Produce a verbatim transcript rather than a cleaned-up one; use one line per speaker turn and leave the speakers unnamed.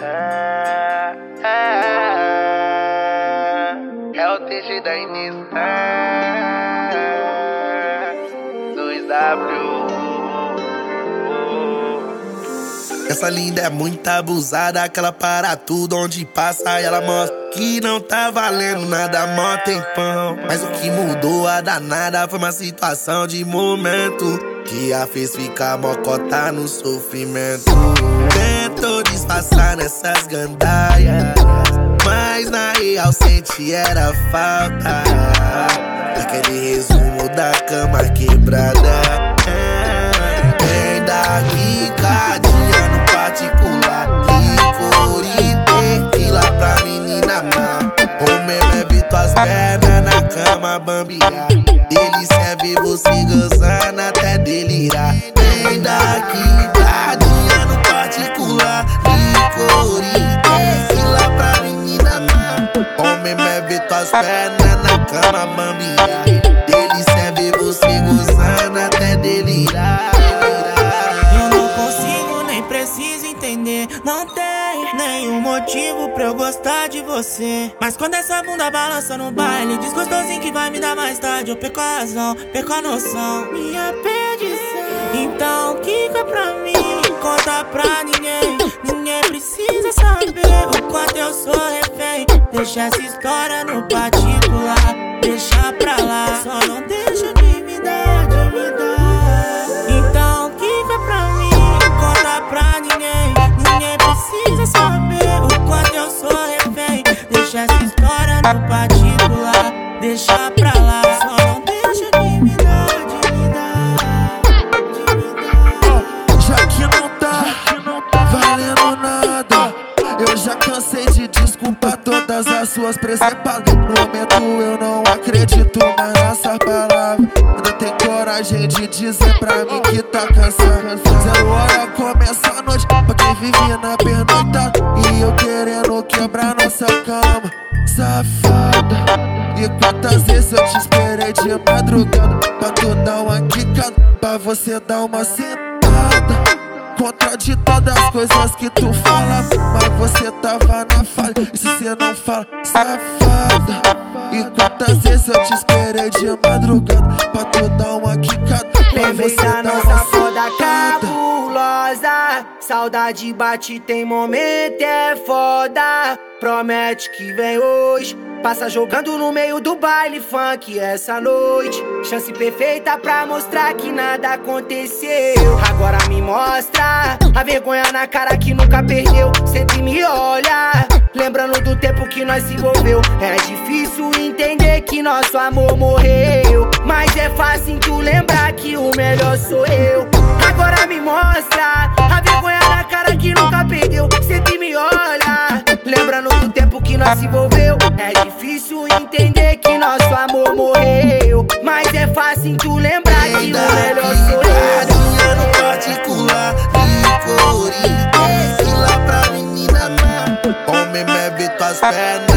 É, é, é o T G da Inês. dois W.
Essa linda é muito abusada, aquela para tudo onde passa ela mostra que não tá valendo nada mó tempão. Mas o que mudou a danada foi uma situação de momento que a fez ficar mocota no sofrimento. Tentou disfarçar nessas gandaias, mas na real senti era falta aquele resumo da cama quebrada. Vem daqui, cadinha no particular, licor e tequila pra menina má. O mesmo é ver tuas pernas na cama bambear, delícia é ver você gozando até delirar. Vem daqui, cadinha no particular, licor e tequila pra menina má. O mesmo é ver tuas pernas na cama bambear, delícia é ver você gozando até delirar.
Preciso entender, não tem nenhum motivo pra eu gostar de você. Mas quando essa bunda balança no baile, diz gostosinho que vai me dar mais tarde. Eu perco a razão, perco a noção, minha perdição. Então quica pra mim, conta pra ninguém. Ninguém precisa saber o quanto eu sou refém. Deixa essa história no particular, deixa pra lá. Só não deixa de me dar, de me dar. Então quica pra mim, pra ninguém, ninguém precisa saber o quanto eu sou refém. Deixa essa história no particular, deixa pra lá. Só não deixa de me dar, de me dar, de me dar.
Já que não tá valendo nada, eu já cansei de desculpar todas as suas presepadas. No momento eu não acredito mais nessas palavras. Ainda tem coragem de dizer pra mim que tá cansado. Zero hora começa a noite pra quem vive na pernoitada, e eu querendo quebrar nossa cama, safada. E quantas vezes eu te esperei de madrugada pra tu dar uma quicada, pra você dar uma sentada. Contra de todas as coisas que tu fala, mas você tava na falha, e se cê não fala, safada. E quantas vezes eu te esperei de madrugada pra tu dar uma quicada, pra você dar uma
foda cabulosa. Saudade bate, tem momento, é foda. Promete que vem hoje, passa jogando no meio do baile funk essa noite. Chance perfeita pra mostrar que nada aconteceu. Agora me mostra a vergonha na cara que nunca perdeu. Sempre me olha, lembrando do tempo que nós se envolveu. É difícil entender que nosso amor morreu, mas é fácil tu lembrar que o melhor sou eu. Agora me mostra a vergonha na cara que nunca perdeu. Sempre me olha, lembrando do tempo que nós se envolveu. É difícil entender que nosso amor morreu, mas é fácil tu lembrar que o melhor sou eu.
No particular, licor e tequila pra menina má. O mesmo é ver tuas pernas